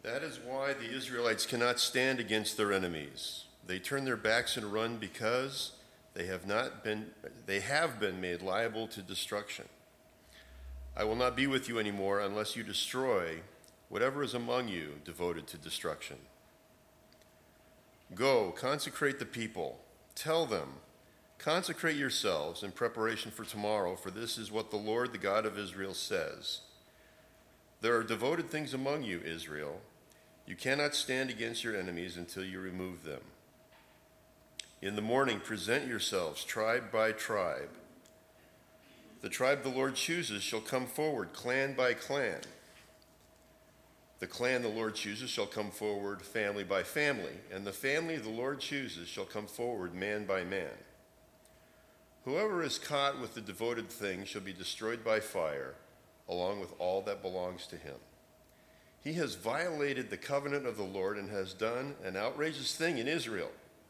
That is why the Israelites cannot stand against their enemies. They turn their backs and run because they have been made liable to destruction. I will not be with you anymore unless you destroy whatever is among you devoted to destruction. Go, consecrate the people. Tell them, consecrate yourselves in preparation for tomorrow, for this is what the Lord, the God of Israel, says. There are devoted things among you, Israel. You cannot stand against your enemies until you remove them. In the morning, present yourselves, tribe by tribe. The tribe the Lord chooses shall come forward, clan by clan. The clan the Lord chooses shall come forward, family by family, and the family the Lord chooses shall come forward, man by man. Whoever is caught with the devoted thing shall be destroyed by fire, along with all that belongs to him. He has violated the covenant of the Lord and has done an outrageous thing in Israel.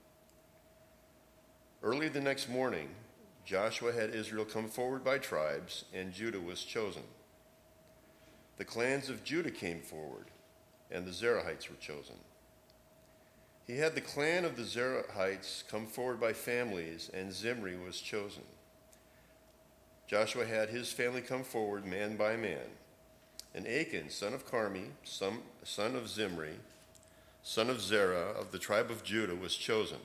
Early the next morning, Joshua had Israel come forward by tribes, and Judah was chosen. The clans of Judah came forward, and the Zerahites were chosen. He had the clan of the Zerahites come forward by families, and Zimri was chosen. Joshua had his family come forward man by man. And Achan, son of Carmi, son of Zimri, son of Zerah, of the tribe of Judah, was chosen.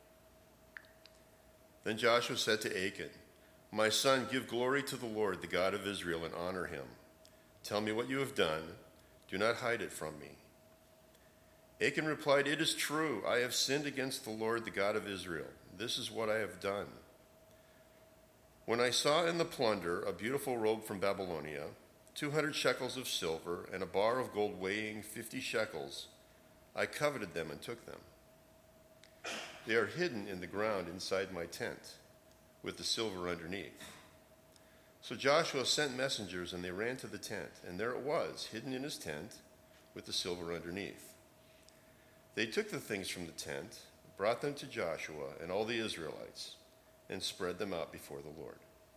Then Joshua said to Achan, "My son, give glory to the Lord, the God of Israel, and honor him. Tell me what you have done. Do not hide it from me." Achan replied, "It is true. I have sinned against the Lord, the God of Israel. This is what I have done. When I saw in the plunder a beautiful robe from Babylonia, 200 shekels of silver, and a bar of gold weighing 50 shekels, I coveted them and took them. They are hidden in the ground inside my tent, with the silver underneath." So Joshua sent messengers, and they ran to the tent, and there it was, hidden in his tent, with the silver underneath. They took the things from the tent, brought them to Joshua and all the Israelites, and spread them out before the Lord.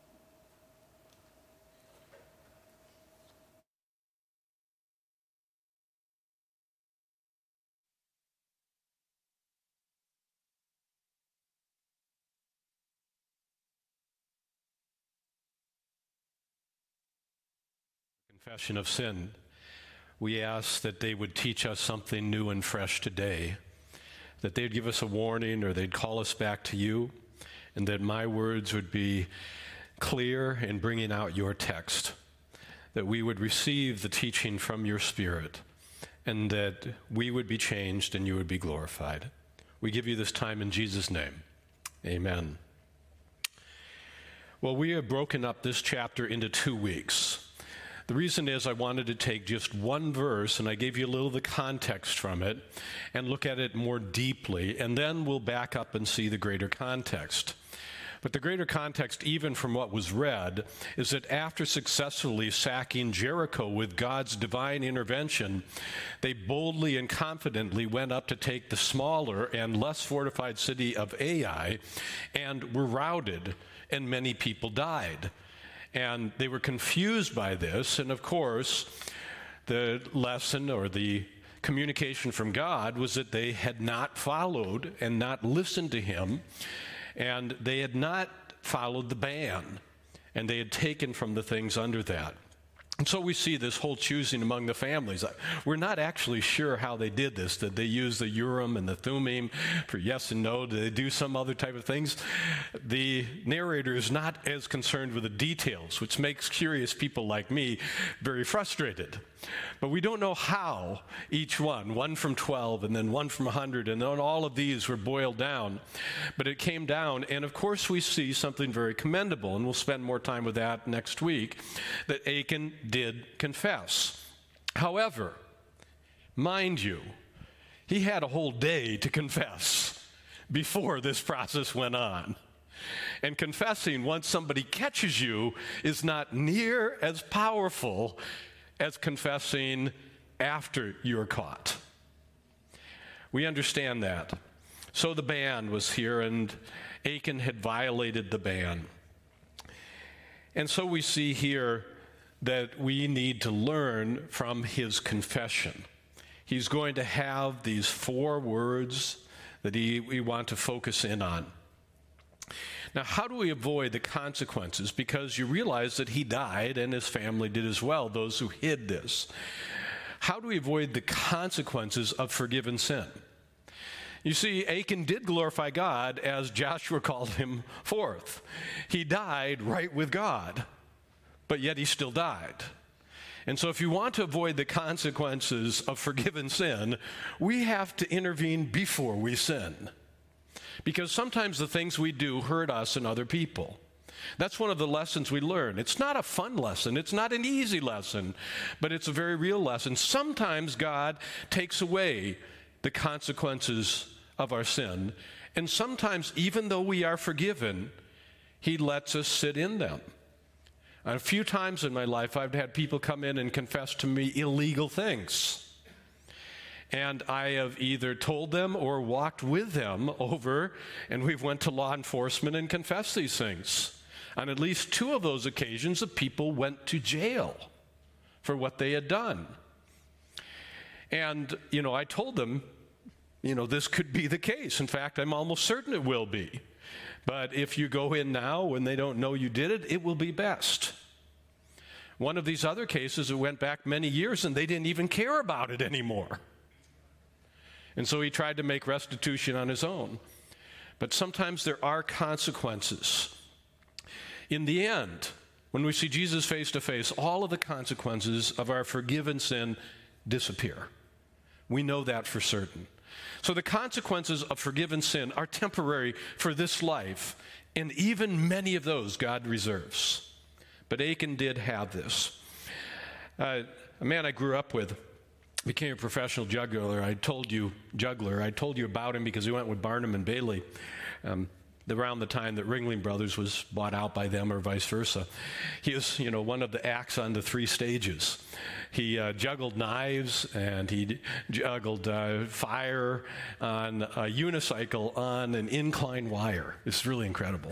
Confession of sin. We ask that they would teach us something new and fresh today, that they'd give us a warning or they'd call us back to you, and that my words would be clear in bringing out your text, that we would receive the teaching from your Spirit, and that we would be changed and you would be glorified. We give you this time in Jesus' name. Amen. Well, we have broken up this chapter into 2 weeks. The reason is I wanted to take just one verse, and I gave you a little of the context from it, and look at it more deeply, and then we'll back up and see the greater context. But the greater context, even from what was read, is that after successfully sacking Jericho with God's divine intervention, they boldly and confidently went up to take the smaller and less fortified city of Ai, and were routed, and many people died. And they were confused by this, and of course, the lesson or the communication from God was that they had not followed and not listened to him, and they had not followed the ban, and they had taken from the things under that. And so we see this whole choosing among the families. We're not actually sure how they did this. Did they use the Urim and the Thummim for yes and no? Did they do some other type of things? The narrator is not as concerned with the details, which makes curious people like me very frustrated. But we don't know how each one from 12 and then one from 100, and then all of these were boiled down. But it came down, and of course we see something very commendable, and we'll spend more time with that next week, that Achan did confess. However, mind you, he had a whole day to confess before this process went on. And confessing once somebody catches you is not near as powerful as confessing after you're caught. We understand that. So the ban was here, and Achan had violated the ban. And so we see here that we need to learn from his confession. he's going to have these 4 words that we want to focus in on. Now, how do we avoid the consequences? Because you realize that he died and his family did as well, those who hid this. How do we avoid the consequences of forgiven sin? You see, Achan did glorify God as Joshua called him forth. He died right with God, but yet he still died. And so if you want to avoid the consequences of forgiven sin, we have to intervene before we sin. Because sometimes the things we do hurt us and other people. That's one of the lessons we learn. It's not a fun lesson. It's not an easy lesson, but it's a very real lesson. Sometimes God takes away the consequences of our sin, and sometimes, even though we are forgiven, he lets us sit in them. A few times in my life, I've had people come in and confess to me illegal things. And I have either told them or walked with them over, and we've went to law enforcement and confessed these things. On at least 2 of those occasions, the people went to jail for what they had done. And, I told them, this could be the case. In fact, I'm almost certain it will be. But if you go in now when they don't know you did it, it will be best. One of these other cases, it went back many years and they didn't even care about it anymore. And so he tried to make restitution on his own. But sometimes there are consequences. In the end, when we see Jesus face to face, all of the consequences of our forgiven sin disappear. We know that for certain. So the consequences of forgiven sin are temporary for this life, and even many of those God reserves. But Achan did have this. A man I grew up with became a professional juggler. I told you about him because he went with Barnum and Bailey around the time that Ringling Brothers was bought out by them, or vice versa. He was, one of the acts on the 3 stages. He juggled knives, and he juggled fire on a unicycle on an inclined wire. It's really incredible.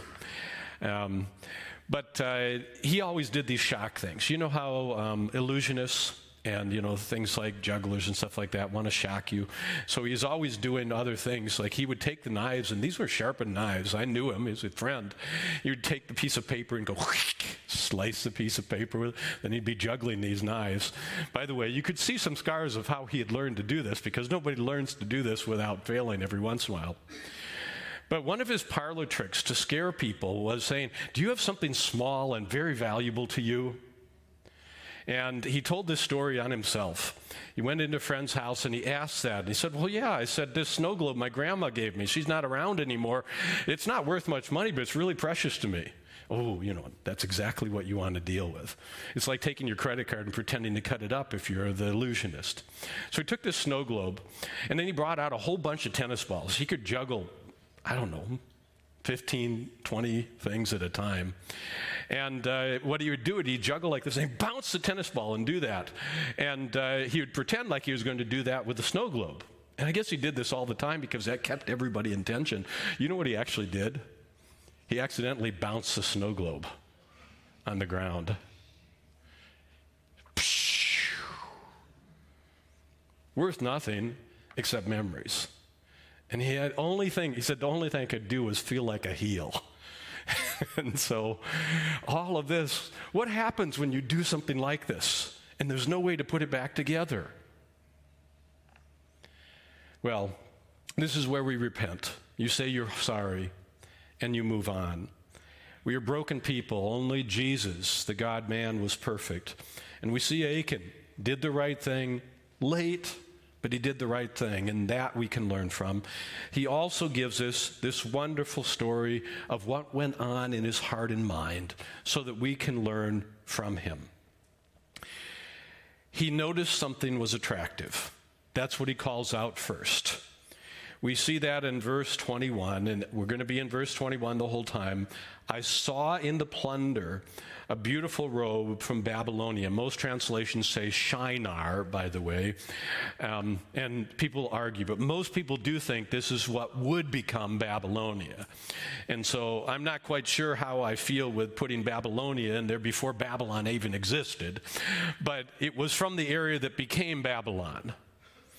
But he always did these shock things. You know how illusionists and, things like jugglers and stuff like that want to shock you. So he's always doing other things. Like he would take the knives, and these were sharpened knives. I knew him. He was a friend. He would take the piece of paper and go slice the piece of paper with it. Then he'd be juggling these knives. By the way, you could see some scars of how he had learned to do this, because nobody learns to do this without failing every once in a while. But one of his parlor tricks to scare people was saying, "Do you have something small and very valuable to you?" And he told this story on himself. He went into a friend's house and he asked that. And he said, "Well, yeah." I said, "This snow globe my grandma gave me. She's not around anymore. It's not worth much money, but it's really precious to me." Oh, that's exactly what you want to deal with. It's like taking your credit card and pretending to cut it up if you're the illusionist. So he took this snow globe, and then he brought out a whole bunch of tennis balls. He could juggle, 15, 20 things at a time. And what he would do, he'd juggle like this, and he'd bounce the tennis ball and do that. And he would pretend like he was going to do that with the snow globe. And I guess he did this all the time because that kept everybody in tension. You know what he actually did? He accidentally bounced the snow globe on the ground. Worth nothing except memories. And he said the only thing I could do was feel like a heel. And so all of this, what happens when you do something like this and there's no way to put it back together? Well, this is where we repent. You say you're sorry and you move on. We are broken people. Only Jesus, the God-man, was perfect. And we see Achan did the right thing late, but he did the right thing, and that we can learn from. He also gives us this wonderful story of what went on in his heart and mind so that we can learn from him. He noticed something was attractive. That's what he calls out first. We see that in verse 21, and we're going to be in verse 21 the whole time. "I saw in the plunder a beautiful robe from Babylonia." Most translations say Shinar, by the way, and people argue, but most people do think this is what would become Babylonia. And so I'm not quite sure how I feel with putting Babylonia in there before Babylon even existed, but it was from the area that became Babylon.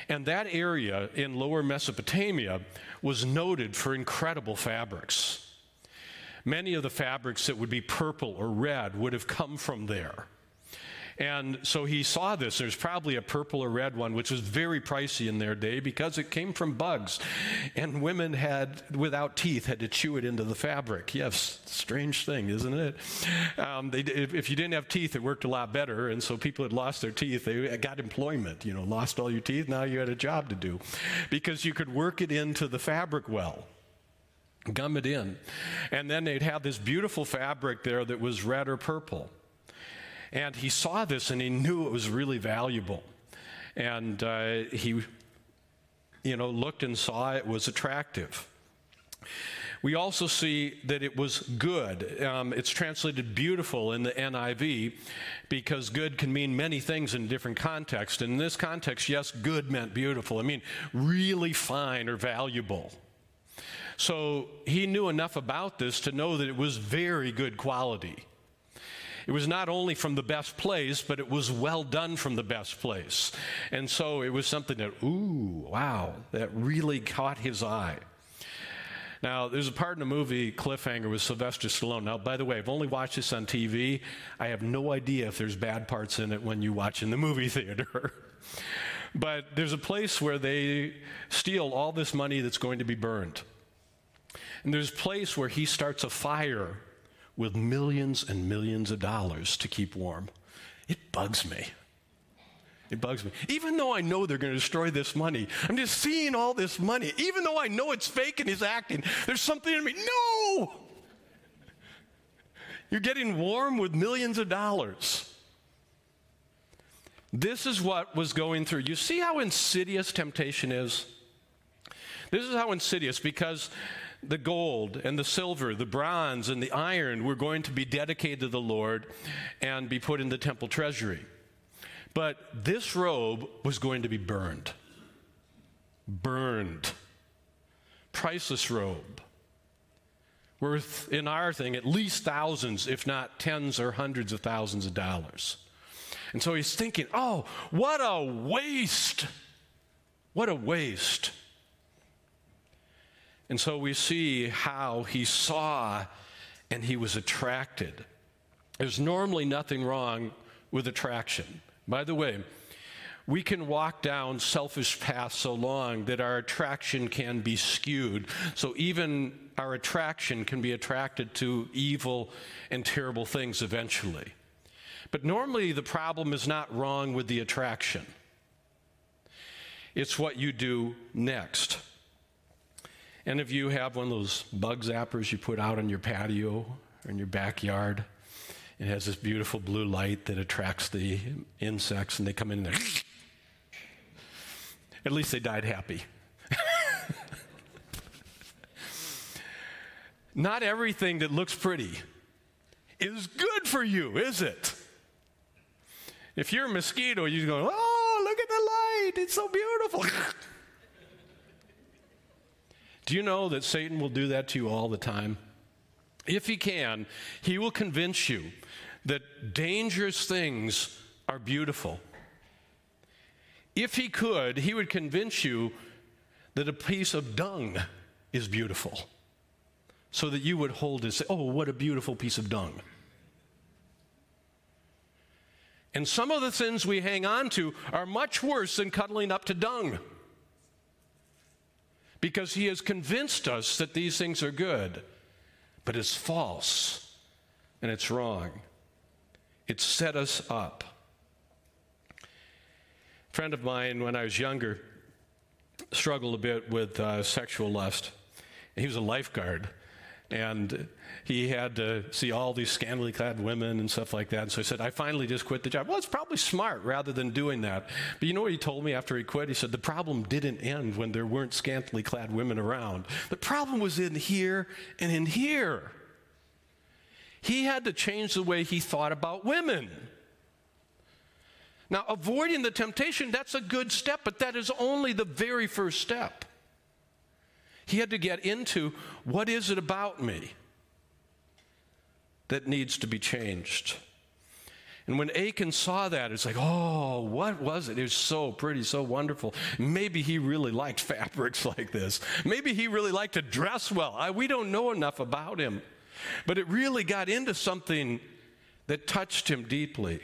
And that area in lower Mesopotamia was noted for incredible fabrics. Many of the fabrics that would be purple or red would have come from there. And so he saw this. There's probably a purple or red one, which was very pricey in their day because it came from bugs. And women without teeth, had to chew it into the fabric. Yes, strange thing, isn't it? If you didn't have teeth, it worked a lot better. And so people had lost their teeth. They got employment. Lost all your teeth, now you had a job to do. Because you could work it into the fabric well. Gum it in. And then they'd have this beautiful fabric there that was red or purple. And he saw this and he knew it was really valuable. And he, looked and saw it was attractive. We also see that it was good. It's translated beautiful in the NIV because good can mean many things in different contexts. And in this context, yes, good meant beautiful. I mean, really fine or valuable. So he knew enough about this to know that it was very good quality. It was not only from the best place, but it was well done from the best place. And so it was something that, wow, that really caught his eye. Now, there's a part in the movie Cliffhanger with Sylvester Stallone. Now, by the way, I've only watched this on TV. I have no idea if there's bad parts in it when you watch in the movie theater. But there's a place where they steal all this money that's going to be burned. And there's a place where he starts a fire with millions and millions of dollars to keep warm. It bugs me. It bugs me. Even though I know they're going to destroy this money, I'm just seeing all this money. Even though I know it's fake and he's acting, there's something in me. No! You're getting warm with millions of dollars. This is what was going through. You see how insidious temptation is? This is how insidious, because the gold and the silver, the bronze and the iron were going to be dedicated to the Lord and be put in the temple treasury. But this robe was going to be burned. Burned. Priceless robe. Worth, in our thing, at least thousands, if not tens or hundreds of thousands of dollars. And so he's thinking, oh, what a waste. What a waste. And so we see how he saw and he was attracted. There's normally nothing wrong with attraction. By the way, we can walk down selfish paths so long that our attraction can be skewed. So even our attraction can be attracted to evil and terrible things eventually. But normally the problem is not wrong with the attraction. It's what you do next. And if you have one of those bug zappers you put out on your patio or in your backyard, it has this beautiful blue light that attracts the insects, and they come in there. At least they died happy. Not everything that looks pretty is good for you, is it? If you're a mosquito, you go, oh, look at the light, it's so beautiful. Do you know that Satan will do that to you all the time? If he can, he will convince you that dangerous things are beautiful. If he could, he would convince you that a piece of dung is beautiful, so that you would hold it and say, oh, what a beautiful piece of dung. And some of the things we hang on to are much worse than cuddling up to dung. Because he has convinced us that these things are good, but it's false and it's wrong. It set us up. A friend of mine, when I was younger, struggled a bit with sexual lust. He was a lifeguard, and he had to see all these scantily clad women and stuff like that. And so he said, I finally just quit the job. Well, it's probably smart rather than doing that. But you know what he told me after he quit? He said, the problem didn't end when there weren't scantily clad women around. The problem was in here and in here. He had to change the way he thought about women. Now, avoiding the temptation, that's a good step, but that is only the very first step. He had to get into, what is it about me that needs to be changed? And when Achan saw that, it's like, oh, what was it? It was so pretty, so wonderful. Maybe he really liked fabrics like this. Maybe he really liked to dress well. We don't know enough about him. But it really got into something that touched him deeply.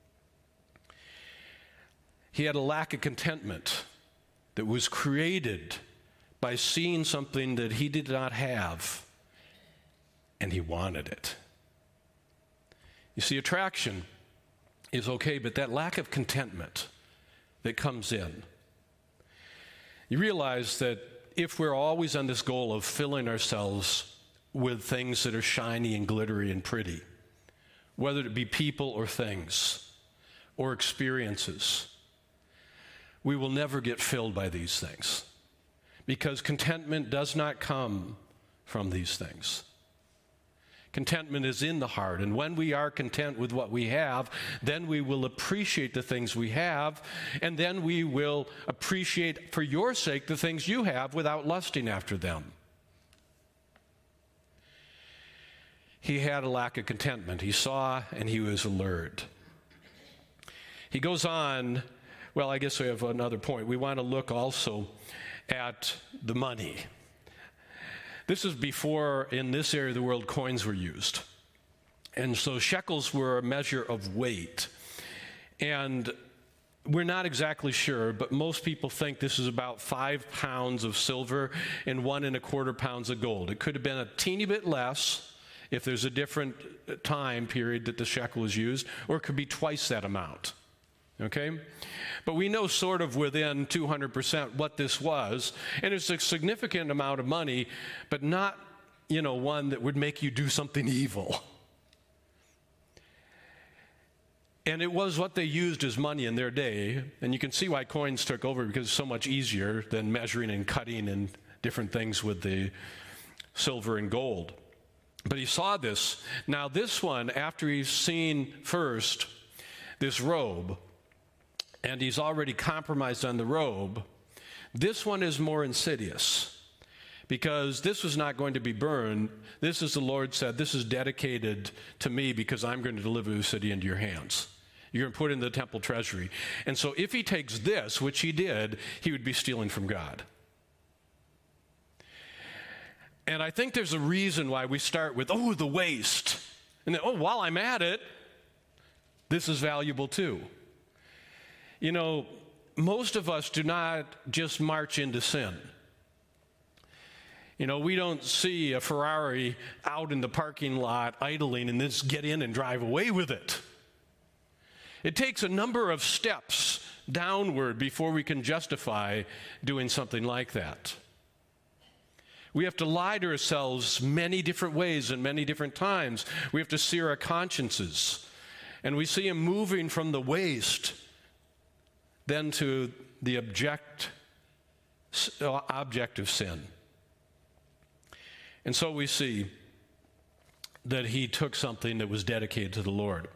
He had a lack of contentment that was created by seeing something that he did not have, and he wanted it. You see, attraction is okay, but that lack of contentment that comes in, you realize that if we're always on this goal of filling ourselves with things that are shiny and glittery and pretty, whether it be people or things or experiences, we will never get filled by these things, because contentment does not come from these things. Contentment is in the heart, and when we are content with what we have, then we will appreciate the things we have, and then we will appreciate, for your sake, the things you have without lusting after them. He had a lack of contentment. He saw and he was alert. He goes on, well, I guess we have another point. We want to look also at the money. This is before, in this area of the world, coins were used. And so shekels were a measure of weight. And we're not exactly sure, but most people think this is about 5 pounds of silver and 1 1/4 pounds of gold. It could have been a teeny bit less if there's a different time period that the shekel is used, or it could be twice that amount. Okay? But we know sort of within 200% what this was, and it's a significant amount of money, but not, one that would make you do something evil. And it was what they used as money in their day, and you can see why coins took over, because it's so much easier than measuring and cutting and different things with the silver and gold. But he saw this. Now this one, after he's seen first this robe, and he's already compromised on the robe, this one is more insidious, because this was not going to be burned. This, as the Lord said, this is dedicated to me because I'm going to deliver the city into your hands. You're going to put it in the temple treasury. And so if he takes this, which he did, he would be stealing from God. And I think there's a reason why we start with, the waste. And then, while I'm at it, this is valuable too. Most of us do not just march into sin. We don't see a Ferrari out in the parking lot idling and then just get in and drive away with it. It takes a number of steps downward before we can justify doing something like that. We have to lie to ourselves many different ways and many different times. We have to sear our consciences. And we see him moving from the waste then to the object of sin. And so we see that he took something that was dedicated to the Lord.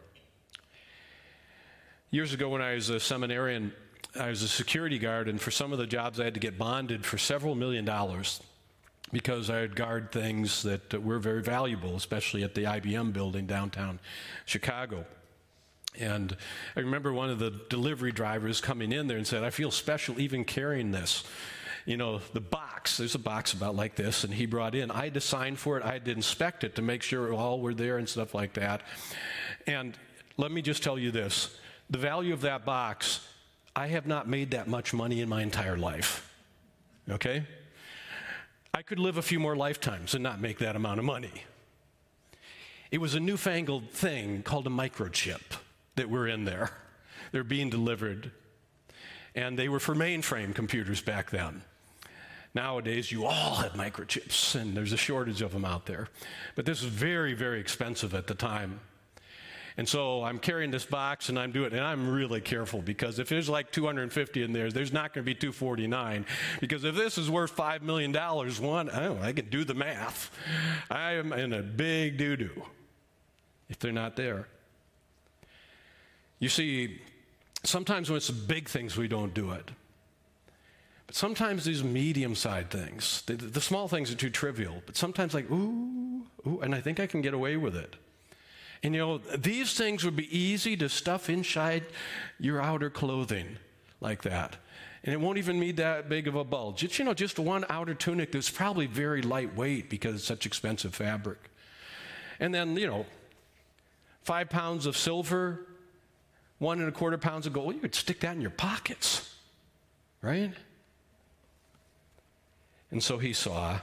Years ago when I was a seminarian, I was a security guard, and for some of the jobs I had to get bonded for several $1 million because I would guard things that were very valuable, especially at the IBM building downtown Chicago. And I remember one of the delivery drivers coming in there and said, I feel special even carrying this. The box, there's a box about like this, and he brought in. I had to sign for it. I had to inspect it to make sure all were there and stuff like that. And let me just tell you this. The value of that box, I have not made that much money in my entire life. Okay? I could live a few more lifetimes and not make that amount of money. It was a newfangled thing called a microchip that were in there. They're being delivered. And they were for mainframe computers back then. Nowadays, you all have microchips, and there's a shortage of them out there. But this was very, very expensive at the time. And so I'm carrying this box, and I'm doing it, and I'm really careful, because if there's like 250 in there's not going to be 249. Because if this is worth $5 million, I can do the math. I am in a big doo-doo if they're not there. You see, sometimes when it's the big things, we don't do it. But sometimes these medium-sized things, the small things are too trivial. But sometimes ooh, and I think I can get away with it. And these things would be easy to stuff inside your outer clothing like that. And it won't even need that big of a bulge. It's, just one outer tunic that's probably very lightweight because it's such expensive fabric. And then, 5 pounds of silver, 1.25 pounds of gold, you could stick that in your pockets, right? And so he saw.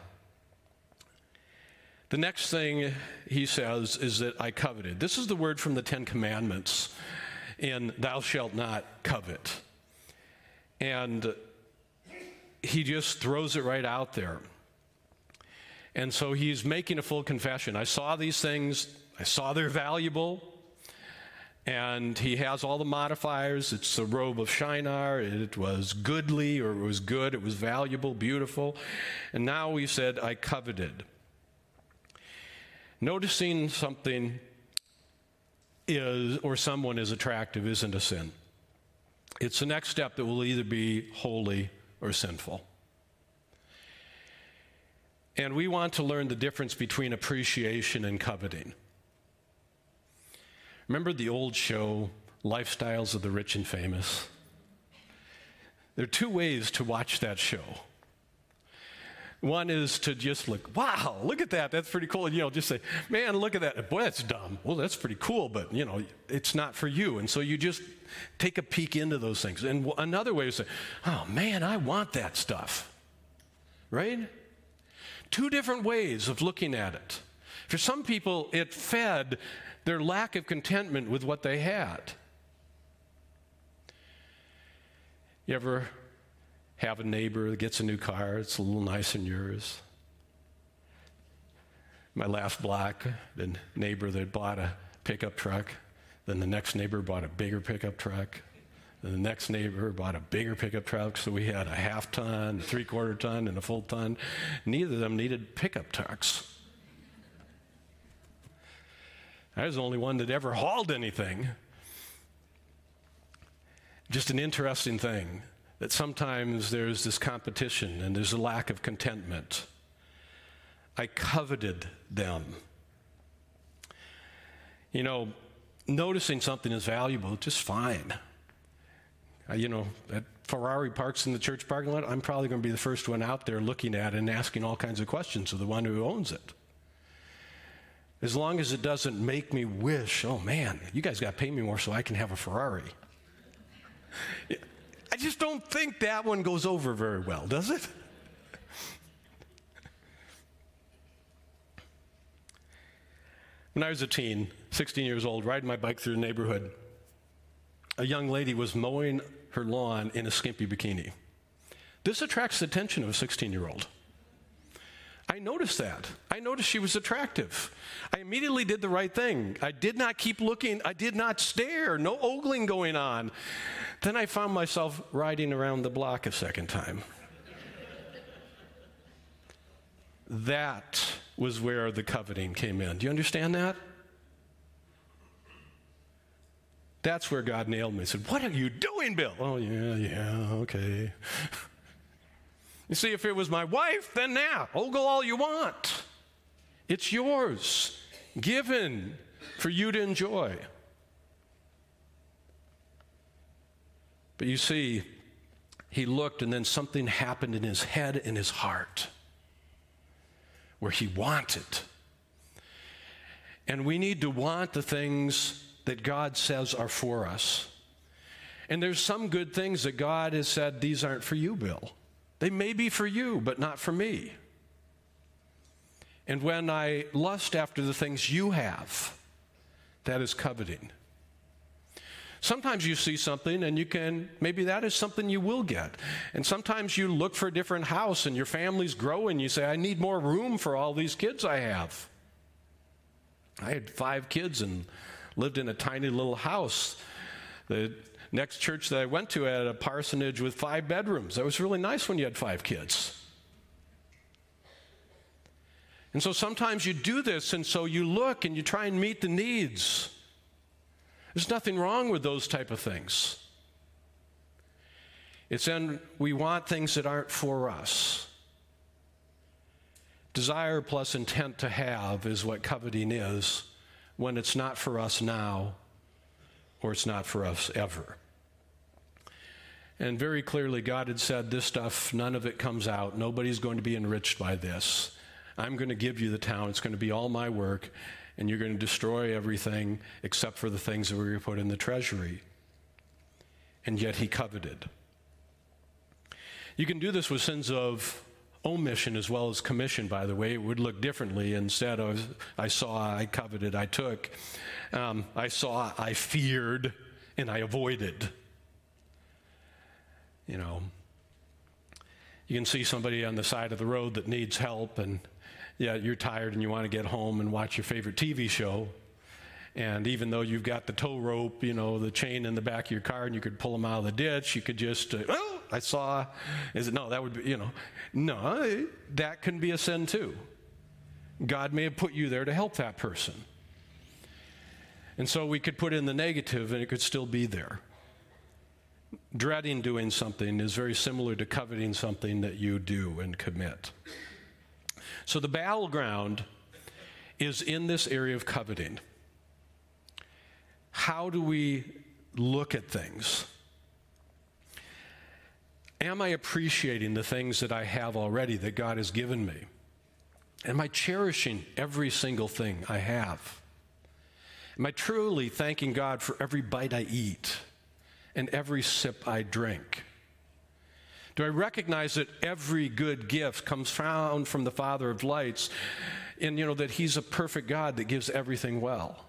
The next thing he says is that I coveted. This is the word from the 10 Commandments in thou shalt not covet. And he just throws it right out there. And so he's making a full confession. I saw these things. I saw they're valuable. And he has all the modifiers. It's the robe of Shinar. It was goodly, or it was good. It was valuable, beautiful. And now he said, I coveted. Noticing something or someone is attractive isn't a sin. It's the next step that will either be holy or sinful. And we want to learn the difference between appreciation and coveting. Remember the old show, Lifestyles of the Rich and Famous? There are 2 ways to watch that show. One is to just look, wow, look at that. That's pretty cool. And, just say, man, look at that. Boy, that's dumb. Well, that's pretty cool, but, it's not for you. And so you just take a peek into those things. And another way is to say, oh, man, I want that stuff. Right? 2 different ways of looking at it. For some people, it fed their lack of contentment with what they had. You ever have a neighbor that gets a new car, it's a little nicer than yours? My last block, the neighbor that bought a pickup truck, then the next neighbor bought a bigger pickup truck, then the next neighbor bought a bigger pickup truck, so we had a half-ton, a three-quarter-ton, and a full ton. Neither of them needed pickup trucks. I was the only one that ever hauled anything. Just an interesting thing. That sometimes there's this competition and there's a lack of contentment. I coveted them. Noticing something is valuable, just fine. That Ferrari parks in the church parking lot, I'm probably going to be the first one out there looking at it and asking all kinds of questions of the one who owns it. As long as it doesn't make me wish, oh man, you guys got to pay me more so I can have a Ferrari. I just don't think that one goes over very well, does it? When I was a teen, 16 years old, riding my bike through the neighborhood, a young lady was mowing her lawn in a skimpy bikini. This attracts the attention of a 16-year-old. I noticed that. I noticed she was attractive. I immediately did the right thing. I did not keep looking. I did not stare. No ogling going on. Then I found myself riding around the block a second time. That was where the coveting came in. Do you understand that? That's where God nailed me. He said, what are you doing, Bill? Oh, yeah, okay. You see, if it was my wife, then now, ogle all you want. It's yours, given for you to enjoy. But you see, he looked and then something happened in his head and his heart where he wanted. And we need to want the things that God says are for us. And there's some good things that God has said, these aren't for you, Bill. They may be for you, but not for me. And when I lust after the things you have, that is coveting. Sometimes you see something and maybe that is something you will get. And sometimes you look for a different house and your family's growing. You say, I need more room for all these kids I have. I had 5 kids and lived in a tiny little house. The next church that I went to had a parsonage with 5 bedrooms. That was really nice when you had 5 kids. And so sometimes you do this, and so you look and you try and meet the needs. There's nothing wrong with those type of things. It's then we want things that aren't for us. Desire plus intent to have is what coveting is when it's not for us now or it's not for us ever. And very clearly, God had said, this stuff, none of it comes out. Nobody's going to be enriched by this. I'm going to give you the town. It's going to be all my work, and you're going to destroy everything except for the things that we're going to put in the treasury. And yet he coveted. You can do this with sins of omission as well as commission, by the way. It would look differently. Instead of I saw, I coveted, I took. I saw, I feared, and I avoided. You know, you can see somebody on the side of the road that needs help, and yeah, you're tired and you want to get home and watch your favorite TV show. And even though you've got the tow rope, you know, the chain in the back of your car, and you could pull them out of the ditch, you could just, I saw, no, that would be, you know, no, that can be a sin too. God may have put you there to help that person. And so we could put in the negative and it could still be there. Dreading doing something is very similar to coveting something that you do and commit. So the battleground is in this area of coveting. How do we look at things? Am I appreciating the things that I have already that God has given me? Am I cherishing every single thing I have? Am I truly thanking God for every bite I eat and every sip I drink? Do I recognize that every good gift comes from the Father of lights, and that he's a perfect God that gives everything well?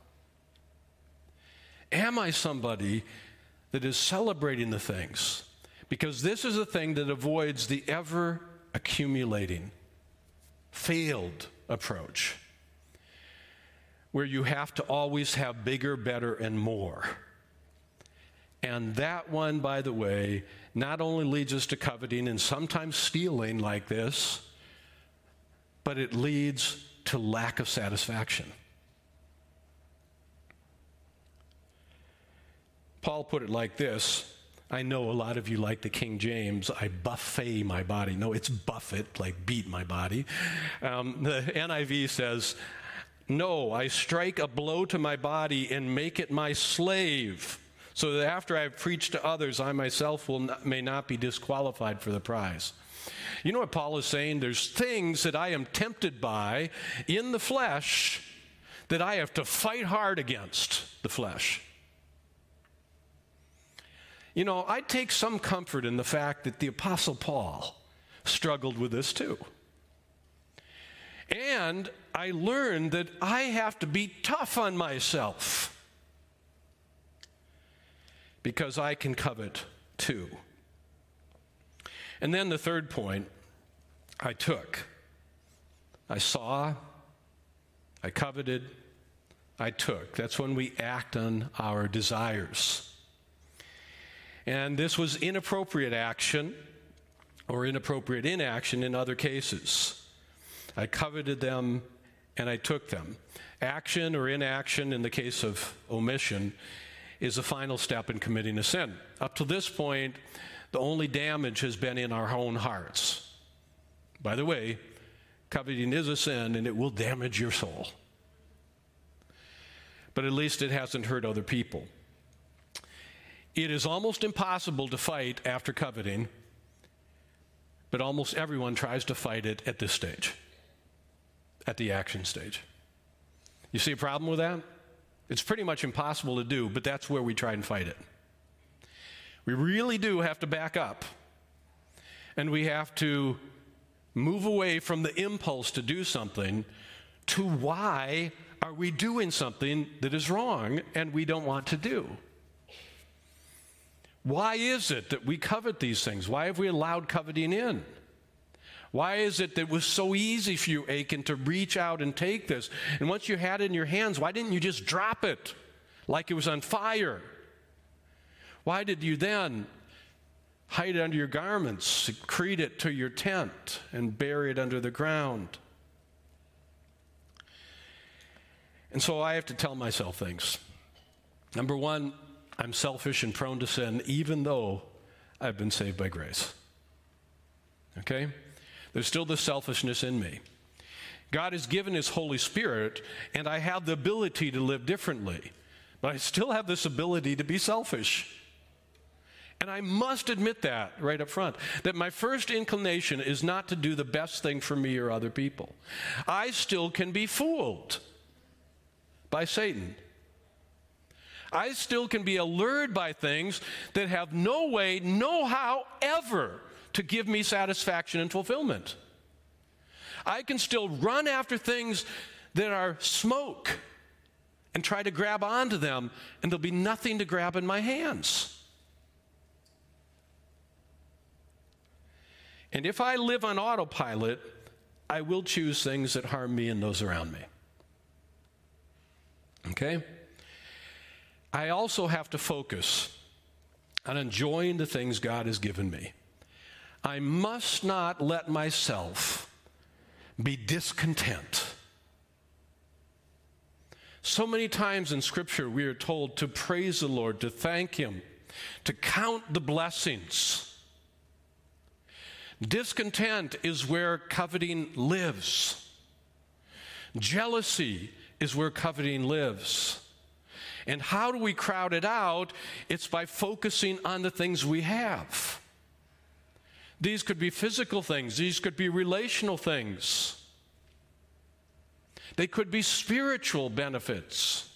Am I somebody that is celebrating the things? Because this is a thing that avoids the ever-accumulating, failed approach, where you have to always have bigger, better, and more. And that one, by the way, not only leads us to coveting and sometimes stealing like this, but it leads to lack of satisfaction. Paul put it like this. I know a lot of you like the King James. I buffet my body. No, it's buffet, like beat my body. The NIV says, no, I strike a blow to my body and make it my slave, so that after I have preached to others, I myself may not be disqualified for the prize. You know what Paul is saying? There's things that I am tempted by in the flesh that I have to fight hard against the flesh. I take some comfort in the fact that the Apostle Paul struggled with this too. And I learned that I have to be tough on myself because I can covet too. And then the third point, I took. I saw, I coveted, I took. That's when we act on our desires. And this was inappropriate action or inappropriate inaction in other cases. I coveted them and I took them. Action or inaction in the case of omission is the final step in committing a sin. Up to this point, the only damage has been in our own hearts. By the way, coveting is a sin and it will damage your soul. But at least it hasn't hurt other people. It is almost impossible to fight after coveting, but almost everyone tries to fight it at this stage, at the action stage. You see a problem with that? It's pretty much impossible to do, but that's where we try and fight it. We really do have to back up, and we have to move away from the impulse to do something to why are we doing something that is wrong and we don't want to do. Why is it that we covet these things? Why have we allowed coveting in? Why is it that it was so easy for you, Achan, to reach out and take this? And once you had it in your hands, why didn't you just drop it like it was on fire? Why did you then hide it under your garments, secrete it to your tent, and bury it under the ground? And so I have to tell myself things. Number one, I'm selfish and prone to sin, even though I've been saved by grace. Okay? There's still the selfishness in me. God has given His Holy Spirit, and I have the ability to live differently. But I still have this ability to be selfish. And I must admit that right up front, that my first inclination is not to do the best thing for me or other people. I still can be fooled by Satan. I still can be allured by things that have no way, no how ever to give me satisfaction and fulfillment. I can still run after things that are smoke and try to grab onto them, and there'll be nothing to grab in my hands. And if I live on autopilot, I will choose things that harm me and those around me. Okay? I also have to focus on enjoying the things God has given me. I must not let myself be discontent. So many times in Scripture we are told to praise the Lord, to thank Him, to count the blessings. Discontent is where coveting lives. Jealousy is where coveting lives. And how do we crowd it out? It's by focusing on the things we have. These could be physical things. These could be relational things. They could be spiritual benefits.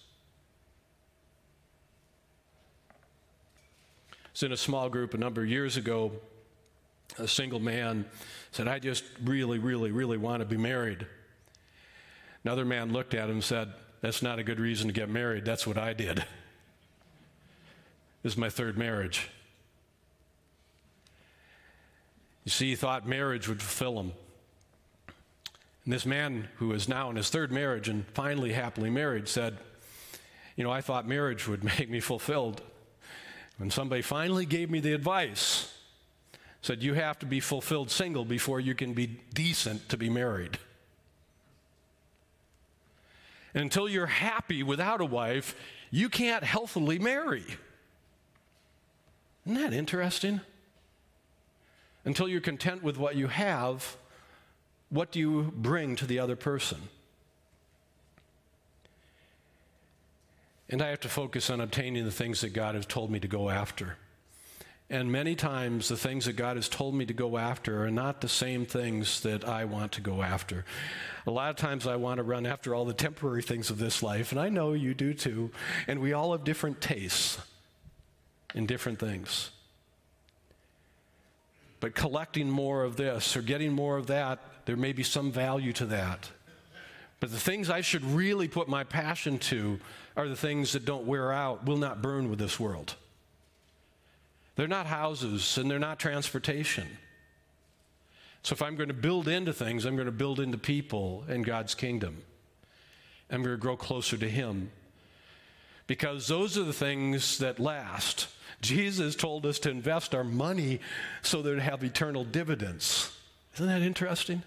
I was in a small group a number of years ago. A single man said, I just really, really, really want to be married. Another man looked at him and said, that's not a good reason to get married. That's what I did. This is my third marriage. You see, he thought marriage would fulfill him. And this man, who is now in his third marriage and finally happily married, said, I thought marriage would make me fulfilled. When somebody finally gave me the advice, said, you have to be fulfilled single before you can be decent to be married. And until you're happy without a wife, you can't healthily marry. Isn't that interesting? Until you're content with what you have, what do you bring to the other person? And I have to focus on obtaining the things that God has told me to go after. And many times the things that God has told me to go after are not the same things that I want to go after. A lot of times I want to run after all the temporary things of this life, and I know you do too. And we all have different tastes in different things. But collecting more of this or getting more of that, there may be some value to that. But the things I should really put my passion to are the things that don't wear out, will not burn with this world. They're not houses, and they're not transportation. So if I'm going to build into things, I'm going to build into people in God's kingdom. I'm going to grow closer to Him. Because those are the things that last. Jesus told us to invest our money so that it would have eternal dividends. Isn't that interesting?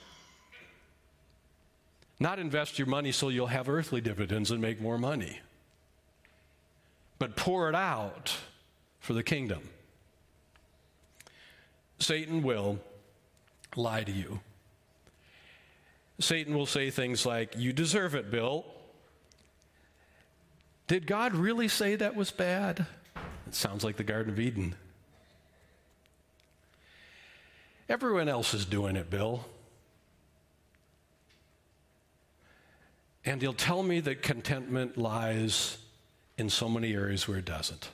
Not invest your money so you'll have earthly dividends and make more money. But pour it out for the kingdom. Satan will lie to you. Satan will say things like, you deserve it, Bill. Did God really say that was bad? It sounds like the Garden of Eden. Everyone else is doing it, Bill. And he'll tell me that contentment lies in so many areas where it doesn't.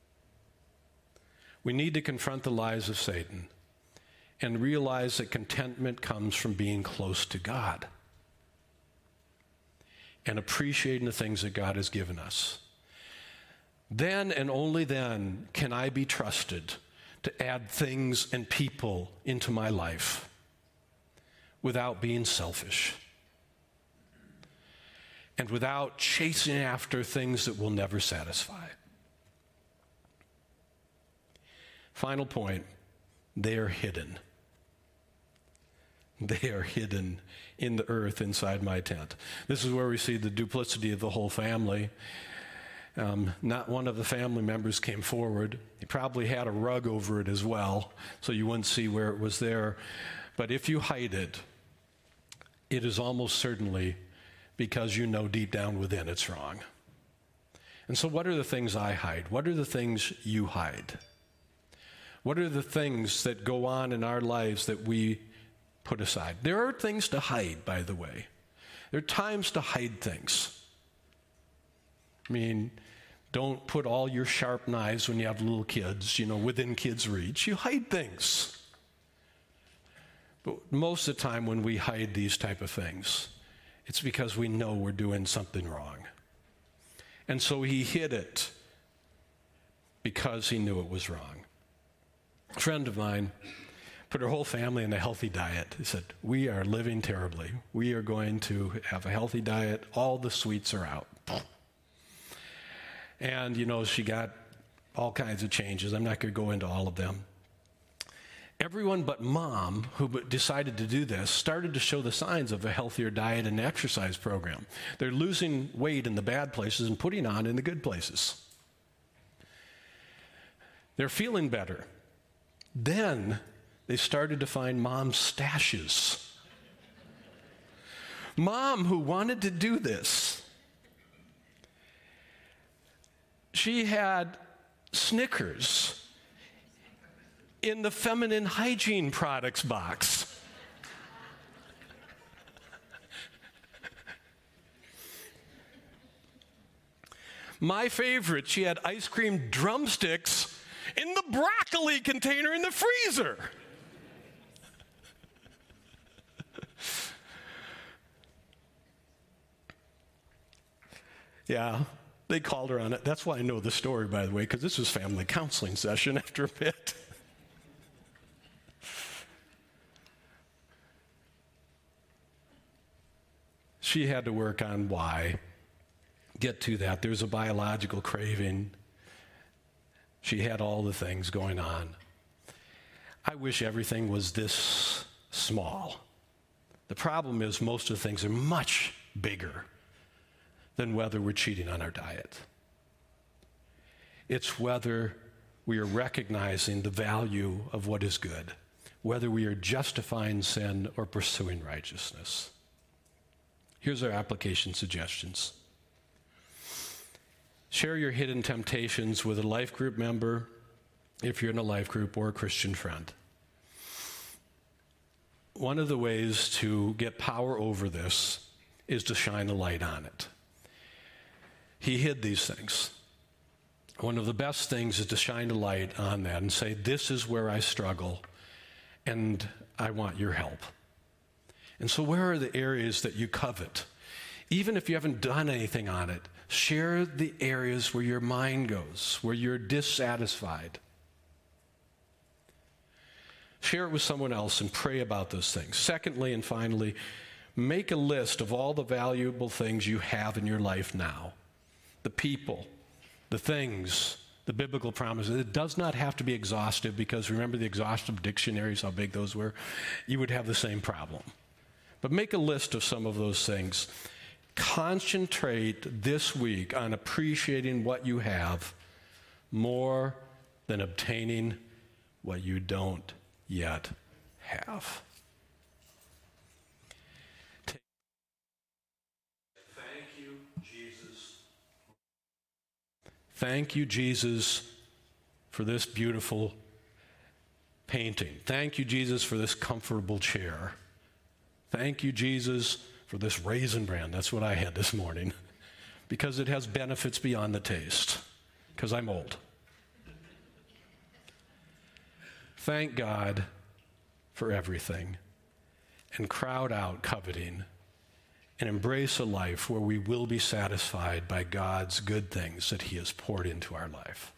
We need to confront the lies of Satan and realize that contentment comes from being close to God and appreciating the things that God has given us. Then and only then can I be trusted to add things and people into my life without being selfish and without chasing after things that will never satisfy. Final point, they are hidden. They are hidden in the earth inside my tent. This is where we see the duplicity of the whole family. Not one of the family members came forward. He probably had a rug over it as well, so you wouldn't see where it was there. But if you hide it, it is almost certainly because you know deep down within it's wrong. And so what are the things I hide? What are the things you hide? What are the things that go on in our lives that we put aside? There are things to hide, by the way. There are times to hide things. I mean, don't put all your sharp knives when you have little kids, within kids' reach. You hide things. But most of the time when we hide these type of things, it's because we know we're doing something wrong. And so he hid it because he knew it was wrong. A friend of mine put her whole family on a healthy diet. He said, we are living terribly. We are going to have a healthy diet. All the sweets are out. And, she got all kinds of changes. I'm not going to go into all of them. Everyone but Mom, who decided to do this, started to show the signs of a healthier diet and exercise program. They're losing weight in the bad places and putting on in the good places. They're feeling better. Then they started to find Mom's stashes. Mom, who wanted to do this, she had Snickers in the feminine hygiene products box. My favorite, she had ice cream drumsticks in the broccoli container in the freezer. Yeah, they called her on it. That's why I know the story, by the way, because this was family counseling session after a bit. She had to work on why. Get to that. There's a biological craving. She had all the things going on. I wish everything was this small. The problem is most of the things are much bigger than whether we're cheating on our diet. It's whether we are recognizing the value of what is good, whether we are justifying sin or pursuing righteousness. Here's our application suggestions. Share your hidden temptations with a life group member, if you're in a life group, or a Christian friend. One of the ways to get power over this is to shine a light on it. He hid these things. One of the best things is to shine a light on that and say, this is where I struggle, and I want your help. And so where are the areas that you covet? Even if you haven't done anything on it, share the areas where your mind goes, where you're dissatisfied. Share it with someone else and pray about those things. Secondly and finally, make a list of all the valuable things you have in your life now. The people, the things, the biblical promises. It does not have to be exhaustive, because remember the exhaustive dictionaries, how big those were? You would have the same problem. But make a list of some of those things. Concentrate this week on appreciating what you have more than obtaining what you don't yet have. Thank you, Jesus. Thank you, Jesus, for this beautiful painting. Thank you, Jesus, for this comfortable chair. Thank you, Jesus, for this Raisin Bran. That's what I had this morning, because it has benefits beyond the taste, because I'm old. Thank God for everything, and crowd out coveting, and embrace a life where we will be satisfied by God's good things that He has poured into our life.